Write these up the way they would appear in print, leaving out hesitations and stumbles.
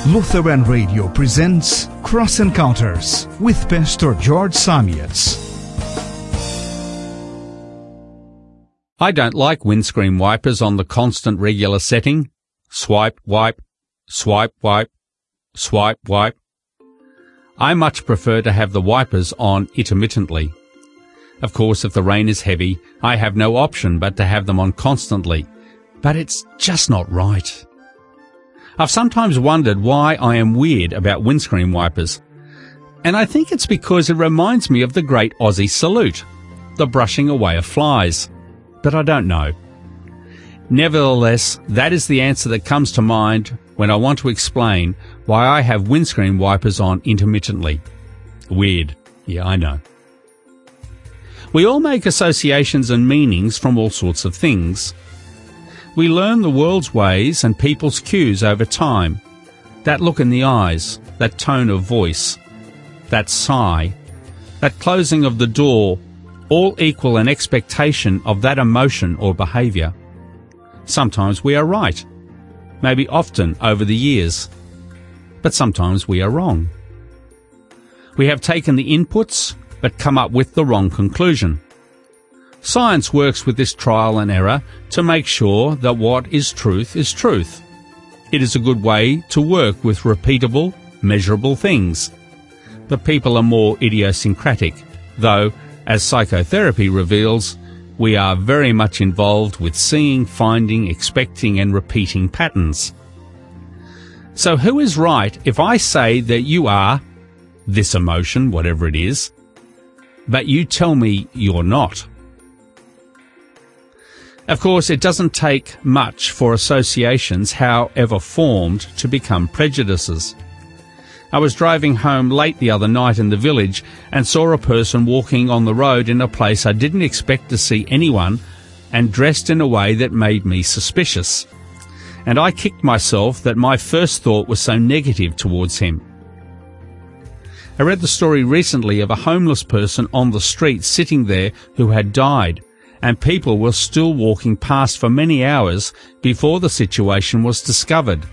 Lutheran Radio presents Cross Encounters with Pastor George Samietz. I don't like windscreen wipers on the constant regular setting. Swipe, wipe, swipe, wipe, swipe, wipe. I much prefer to have the wipers on intermittently. Of course, if the rain is heavy, I have no option but to have them on constantly. But it's just not right. I've sometimes wondered why I am weird about windscreen wipers. And I think it's because it reminds me of the great Aussie salute, the brushing away of flies. But I don't know. Nevertheless, that is the answer that comes to mind when I want to explain why I have windscreen wipers on intermittently. Weird. Yeah, I know. We all make associations and meanings from all sorts of things. We learn the world's ways and people's cues over time. That look in the eyes, that tone of voice, that sigh, that closing of the door, all equal an expectation of that emotion or behaviour. Sometimes we are right, maybe often over the years, but sometimes we are wrong. We have taken the inputs but come up with the wrong conclusion. Science works with this trial and error to make sure that what is truth is truth. It is a good way to work with repeatable, measurable things. But people are more idiosyncratic, though, as psychotherapy reveals, we are very much involved with seeing, finding, expecting and repeating patterns. So who is right if I say that you are this emotion, whatever it is, but you tell me you're not? Of course, it doesn't take much for associations, however formed, to become prejudices. I was driving home late the other night in the village and saw a person walking on the road in a place I didn't expect to see anyone and dressed in a way that made me suspicious. And I kicked myself that my first thought was so negative towards him. I read the story recently of a homeless person on the street sitting there who had died, and people were still walking past for many hours before the situation was discovered.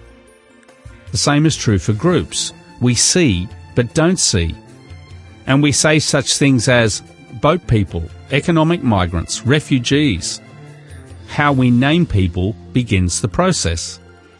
The same is true for groups. We see, but don't see. And we say such things as boat people, economic migrants, refugees. How we name people begins the process.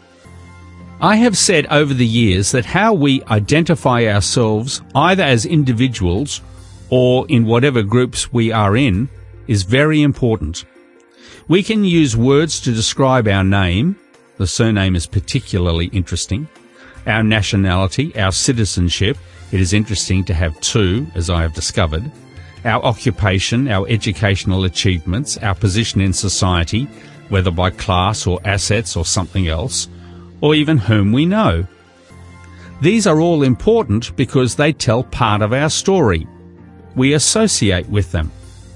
I have said over the years that how we identify ourselves, either as individuals or in whatever groups we are in, is very important. We can use words to describe our name. The surname is particularly interesting. Our nationality, our citizenship. It is interesting to have two, as I have discovered. Our occupation, our educational achievements, our position in society, whether by class or assets or something else, or even whom we know. These are all important because they tell part of our story. We associate with them.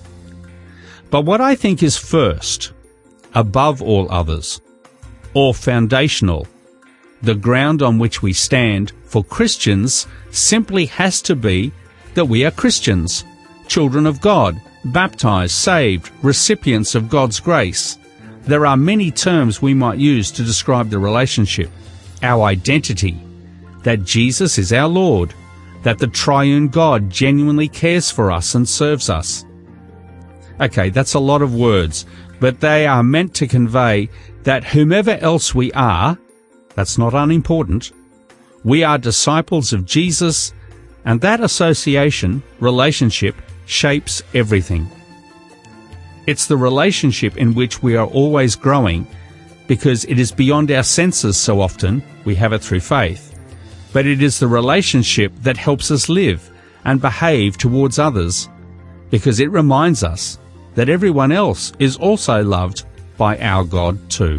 But what I think is first, above all others, or foundational, the ground on which we stand for Christians simply has to be that we are Christians, children of God, baptized, saved, recipients of God's grace. There are many terms we might use to describe the relationship, our identity, that Jesus is our Lord, that the triune God genuinely cares for us and serves us. Okay, that's a lot of words, but they are meant to convey that whomever else we are, that's not unimportant, we are disciples of Jesus, and that association, relationship, shapes everything. It's the relationship in which we are always growing, because it is beyond our senses so often, we have it through faith. But it is the relationship that helps us live and behave towards others, because it reminds us that everyone else is also loved by our God too.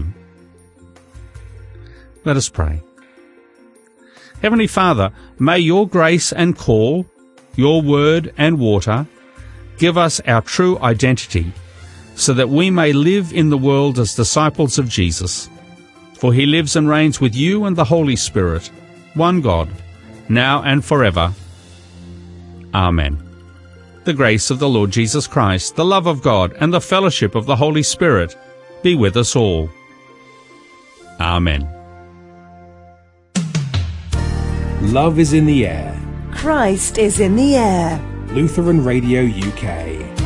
Let us pray. Heavenly Father, may your grace and call, your word and water, give us our true identity, so that we may live in the world as disciples of Jesus. For he lives and reigns with you and the Holy Spirit, one God, now and forever. Amen. The grace of the Lord Jesus Christ, the love of God, and the fellowship of the Holy Spirit be with us all. Amen. Love is in the air. Christ is in the air. Lutheran Radio UK.